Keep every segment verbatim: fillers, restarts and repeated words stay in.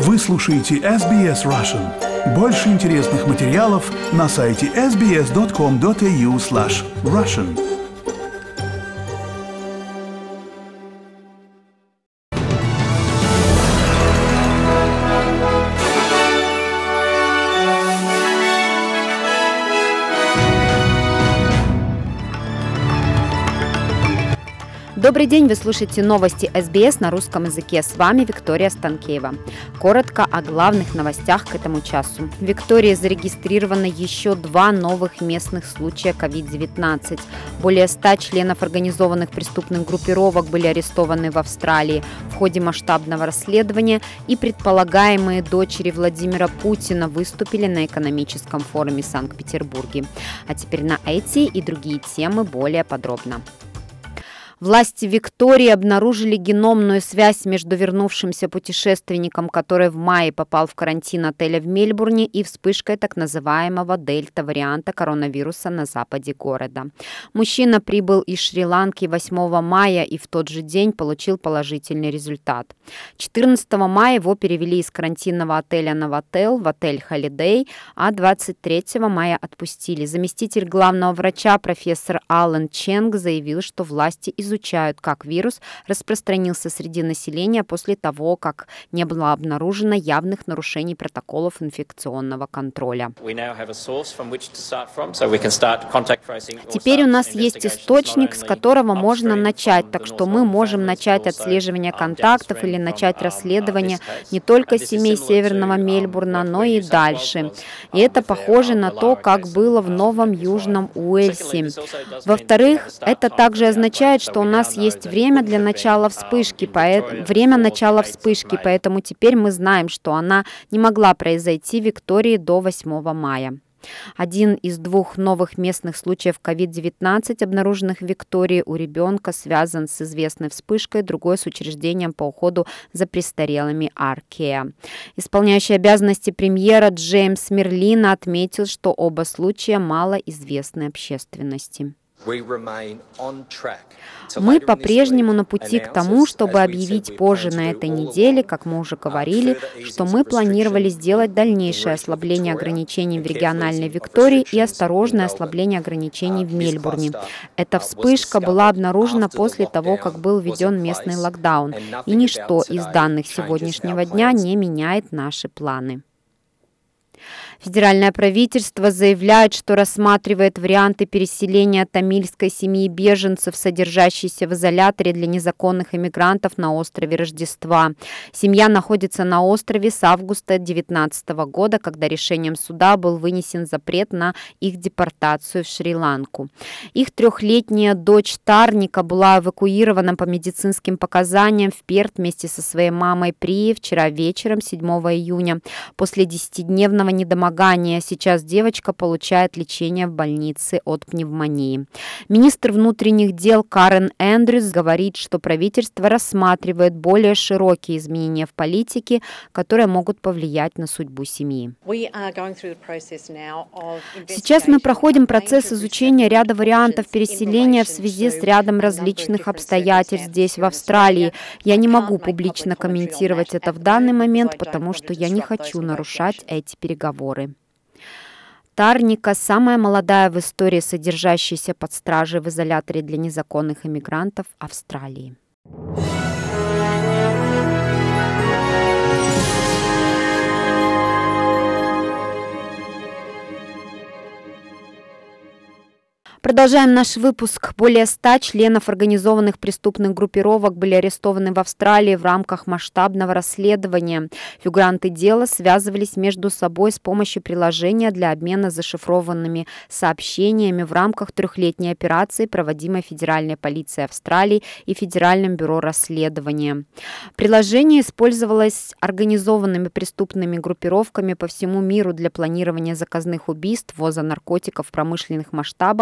Вы слушаете эс би эс Russian. Больше интересных материалов на сайте эс би эс точка ком точка эй ю слэш Russian. Добрый день, вы слушаете новости эс би эс на русском языке. С вами Виктория Станкеева. Коротко о главных новостях к этому часу. В Виктории зарегистрировано еще два новых местных случая ковид девятнадцать. Более ста членов организованных преступных группировок были арестованы в Австралии в ходе масштабного расследования, и предполагаемые дочери Владимира Путина выступили на экономическом форуме в Санкт-Петербурге. А теперь на эти и другие темы более подробно. Власти Виктории обнаружили геномную связь между вернувшимся путешественником, который в мае попал в карантин отеля в Мельбурне, и вспышкой так называемого дельта-варианта коронавируса на западе города. Мужчина прибыл из Шри-Ланки восьмого мая и в тот же день получил положительный результат. четырнадцатого мая его перевели из карантинного отеля Новотел в отель Холидей, а двадцать третьего мая отпустили. Заместитель главного врача профессор Алан Ченг заявил, что власти из изучают, как вирус распространился среди населения после того, как не было обнаружено явных нарушений протоколов инфекционного контроля. Теперь у нас есть источник, с которого можно начать, так что мы можем начать отслеживание контактов или начать расследование не только семей Северного Мельбурна, но и дальше. И это похоже на то, как было в Новом Южном Уэльсе. Во-вторых, это также означает, что у нас есть время для начала вспышки, поэ... время начала вспышки, поэтому теперь мы знаем, что она не могла произойти в Виктории до восьмого мая. Один из двух новых местных случаев ковид девятнадцать, обнаруженных в Виктории у ребенка, связан с известной вспышкой, другой с учреждением по уходу за престарелыми Аркея. Исполняющий обязанности премьера Джеймс Мерлина отметил, что оба случая малоизвестны общественности. Мы по-прежнему на пути к тому, чтобы объявить позже на этой неделе, как мы уже говорили, что мы планировали сделать дальнейшее ослабление ограничений в региональной Виктории и осторожное ослабление ограничений в Мельбурне. Эта вспышка была обнаружена после того, как был введен местный локдаун, и ничто из данных сегодняшнего дня не меняет наши планы. Федеральное правительство заявляет, что рассматривает варианты переселения тамильской семьи беженцев, содержащейся в изоляторе для незаконных иммигрантов на острове Рождества. Семья находится на острове с августа две тысячи девятнадцатого года, когда решением суда был вынесен запрет на их депортацию в Шри-Ланку. Их трехлетняя дочь Тарника была эвакуирована по медицинским показаниям в Перт вместе со своей мамой Прией вчера вечером, седьмого июня, после десятидневного недомогания. Сейчас девочка получает лечение в больнице от пневмонии. Министр внутренних дел Карен Эндрюс говорит, что правительство рассматривает более широкие изменения в политике, которые могут повлиять на судьбу семьи. Сейчас мы проходим процесс изучения ряда вариантов переселения в связи с рядом различных обстоятельств здесь, в Австралии. Я не могу публично комментировать это в данный момент, потому что я не хочу нарушать эти переговоры. Тарника – самая молодая в истории содержащаяся под стражей в изоляторе для незаконных иммигрантов Австралии. Продолжаем наш выпуск. Более ста членов организованных преступных группировок были арестованы в Австралии в рамках масштабного расследования. Фигуранты дела связывались между собой с помощью приложения для обмена зашифрованными сообщениями в рамках трехлетней операции, проводимой Федеральной полицией Австралии и Федеральным бюро расследования. Приложение использовалось организованными преступными группировками по всему миру для планирования заказных убийств, ввоза наркотиков в промышленных масштабах и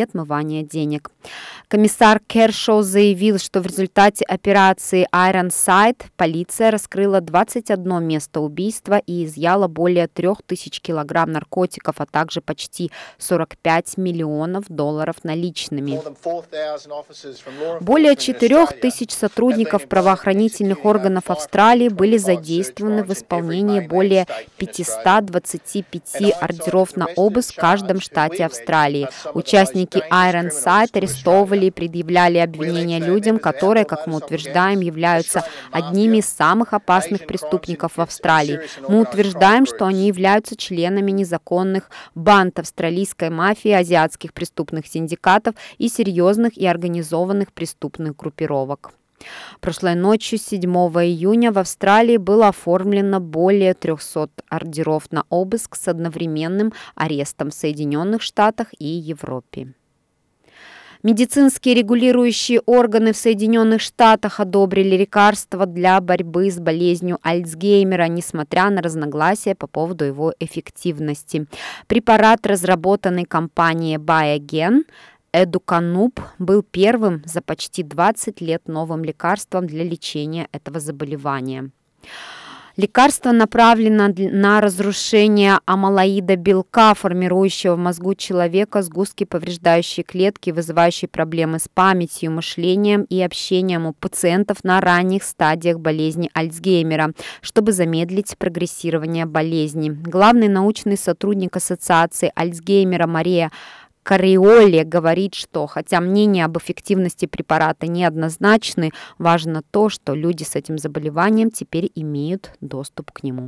и отмывания денег. Комиссар Кершоу заявил, что в результате операции Iron Sight полиция раскрыла двадцать одно место убийства и изъяла более трех тысяч килограмм наркотиков, а также почти сорок пять миллионов долларов наличными. Более четырех тысяч сотрудников правоохранительных органов Австралии были задействованы в исполнении более пятьсот двадцать пять ордеров на обыск в каждом штате Австралии. Участники Iron Sight арестовывали и предъявляли обвинения людям, которые, как мы утверждаем, являются одними из самых опасных преступников в Австралии. Мы утверждаем, что они являются членами незаконных банд австралийской мафии, азиатских преступных синдикатов и серьезных и организованных преступных группировок. Прошлой ночью, седьмого июня, в Австралии было оформлено более трехсот ордеров на обыск с одновременным арестом в Соединенных Штатах и Европе. Медицинские регулирующие органы в Соединенных Штатах одобрили лекарства для борьбы с болезнью Альцгеймера, несмотря на разногласия по поводу его эффективности. Препарат, разработанный компанией Biogen, Эдукануб, был первым за почти двадцать лет новым лекарством для лечения этого заболевания. Лекарство направлено на разрушение амилоида белка, формирующего в мозгу человека сгустки, повреждающие клетки, вызывающие проблемы с памятью, мышлением и общением у пациентов на ранних стадиях болезни Альцгеймера, чтобы замедлить прогрессирование болезни. Главный научный сотрудник Ассоциации Альцгеймера Мария Кариоле говорит, что хотя мнения об эффективности препарата неоднозначны, важно то, что люди с этим заболеванием теперь имеют доступ к нему.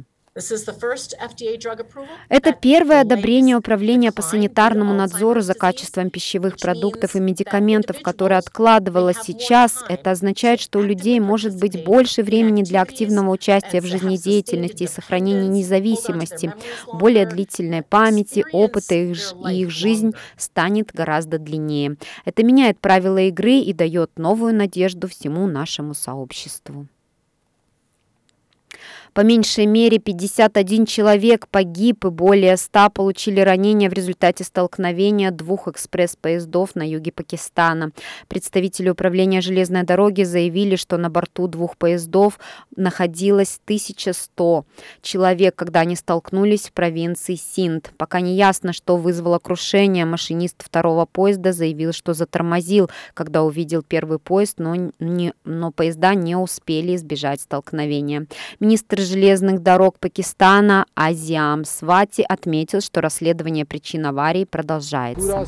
Это первое одобрение Управления по санитарному надзору за качеством пищевых продуктов и медикаментов, которое откладывалось сейчас. Это означает, что у людей может быть больше времени для активного участия в жизнедеятельности и сохранения независимости, более длительной памяти, опыта, и их жизнь станет гораздо длиннее. Это меняет правила игры и дает новую надежду всему нашему сообществу. По меньшей мере пятьдесят один человек погиб и более ста получили ранения в результате столкновения двух экспресс-поездов на юге Пакистана. Представители управления железной дороги заявили, что на борту двух поездов находилось тысяча сто человек, когда они столкнулись в провинции Синд. Пока не ясно, что вызвало крушение. Машинист второго поезда заявил, что затормозил, когда увидел первый поезд, но, не, но поезда не успели избежать столкновения. Министр железных дорог Пакистана Азиам Свати отметил, что расследование причин аварии продолжается.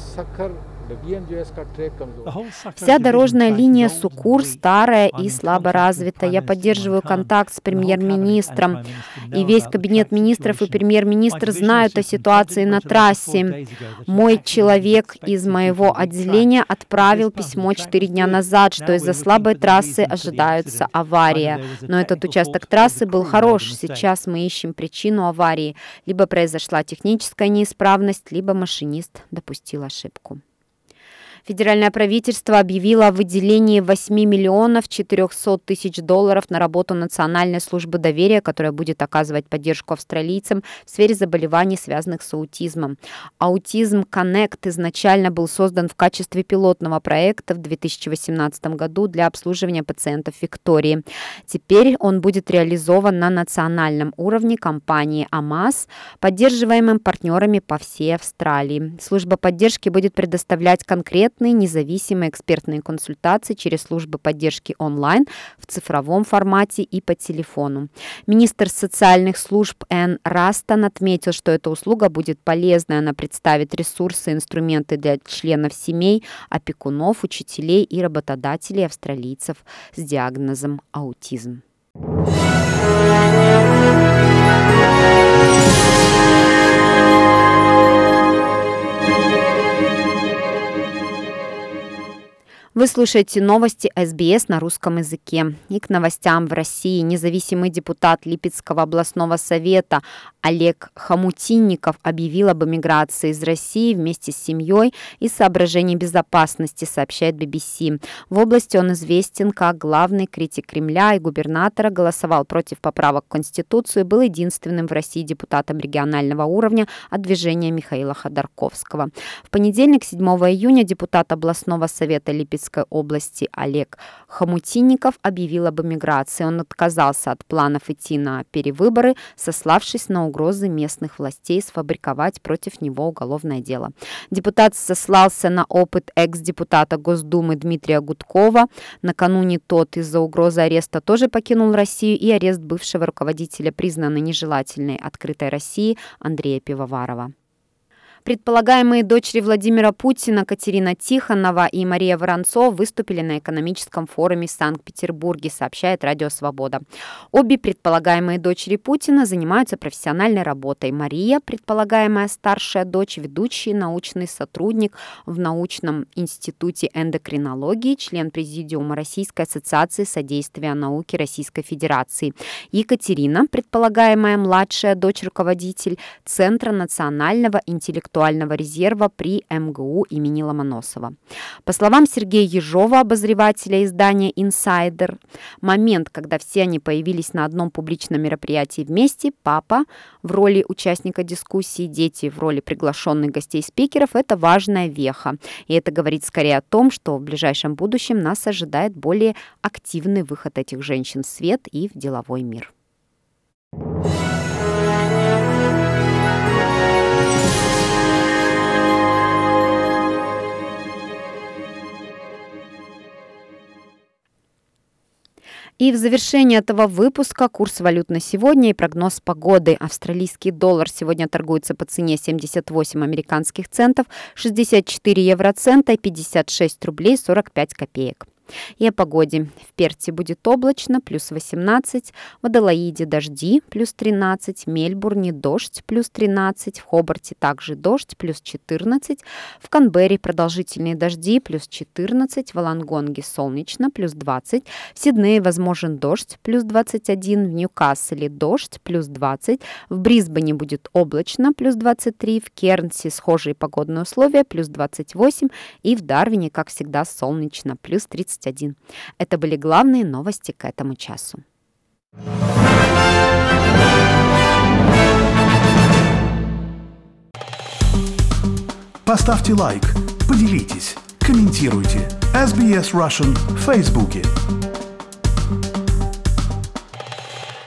Вся дорожная линия Суккур старая и слабо развита. Я поддерживаю контакт с премьер-министром, и весь кабинет министров и премьер-министр знают о ситуации на трассе. Мой человек из моего отделения отправил письмо четыре дня назад, что из-за слабой трассы ожидается авария. Но этот участок трассы был хорош. Сейчас мы ищем причину аварии. Либо произошла техническая неисправность, либо машинист допустил ошибку. Федеральное правительство объявило о выделении восемь миллионов четыреста тысяч долларов на работу Национальной службы доверия, которая будет оказывать поддержку австралийцам в сфере заболеваний, связанных с аутизмом. Autism Connect изначально был создан в качестве пилотного проекта в две тысячи восемнадцатом году для обслуживания пациентов Виктории. Теперь он будет реализован на национальном уровне компанией АМАС, поддерживаемым партнерами по всей Австралии. Служба поддержки будет предоставлять конкретные независимые экспертные консультации через службы поддержки онлайн, в цифровом формате и по телефону. Министр социальных служб Энн Растон отметил, что эта услуга будет полезной. Она представит ресурсы и инструменты для членов семей, опекунов, учителей и работодателей австралийцев с диагнозом аутизм. Вы Вы слушаете новости эс би эс на русском языке. И к новостям в России независимый депутат Липецкого областного совета Олег Хомутинников объявил об эмиграции из России вместе с семьей из соображений безопасности, сообщает би би си. В области он известен как главный критик Кремля и губернатора, голосовал против поправок в Конституцию, был единственным в России депутатом регионального уровня от движения Михаила Ходорковского. В понедельник, седьмого июня, депутат областного совета Липецкой области Олег Хомутинников объявил об эмиграции. Он отказался от планов идти на перевыборы, сославшись на угрозы местных властей сфабриковать против него уголовное дело. Депутат сослался на опыт экс-депутата Госдумы Дмитрия Гудкова. Накануне тот из-за угрозы ареста тоже покинул Россию, и арест бывшего руководителя признанной нежелательной «Открытой России» Андрея Пивоварова. Предполагаемые дочери Владимира Путина Катерина Тихонова и Мария Воронцова выступили на экономическом форуме в Санкт-Петербурге, сообщает Радио Свобода. Обе предполагаемые дочери Путина занимаются профессиональной работой. Мария, предполагаемая старшая дочь, ведущий научный сотрудник в научном институте эндокринологии, член президиума Российской ассоциации содействия науке Российской Федерации. Екатерина, предполагаемая младшая дочь, руководитель Центра национального интеллектуального резерва при эм гэ у имени Ломоносова. По словам Сергея Ежова, обозревателя издания «Инсайдер», момент, когда все они появились на одном публичном мероприятии вместе, папа в роли участника дискуссии, дети в роли приглашенных гостей спикеров, это важная веха. И это говорит скорее о том, что в ближайшем будущем нас ожидает более активный выход этих женщин в свет и в деловой мир. И в завершении этого выпуска курс валют на сегодня и прогноз погоды. Австралийский доллар сегодня торгуется по цене семьдесят восемь американских центов, шестьдесят четыре евроцента и пятьдесят шесть рублей сорок пять копеек. И о погоде. В Перте будет облачно, плюс восемнадцать, в Аделаиде дожди, плюс тринадцать, в Мельбурне дождь, плюс тринадцать, в Хобарте также дождь, плюс четырнадцать, в Канберре продолжительные дожди, плюс четырнадцать, в Волонгонге солнечно, плюс двадцать, в Сиднее возможен дождь, плюс двадцать один, в Ньюкасле дождь, плюс двадцать, в Брисбене будет облачно, плюс двадцать три, в Кернсе схожие погодные условия, плюс двадцать восемь, и в Дарвине, как всегда, солнечно, плюс тридцать один. Это были главные новости к этому часу. Поставьте лайк, поделитесь, комментируйте. эс би эс Russian в Фейсбуке.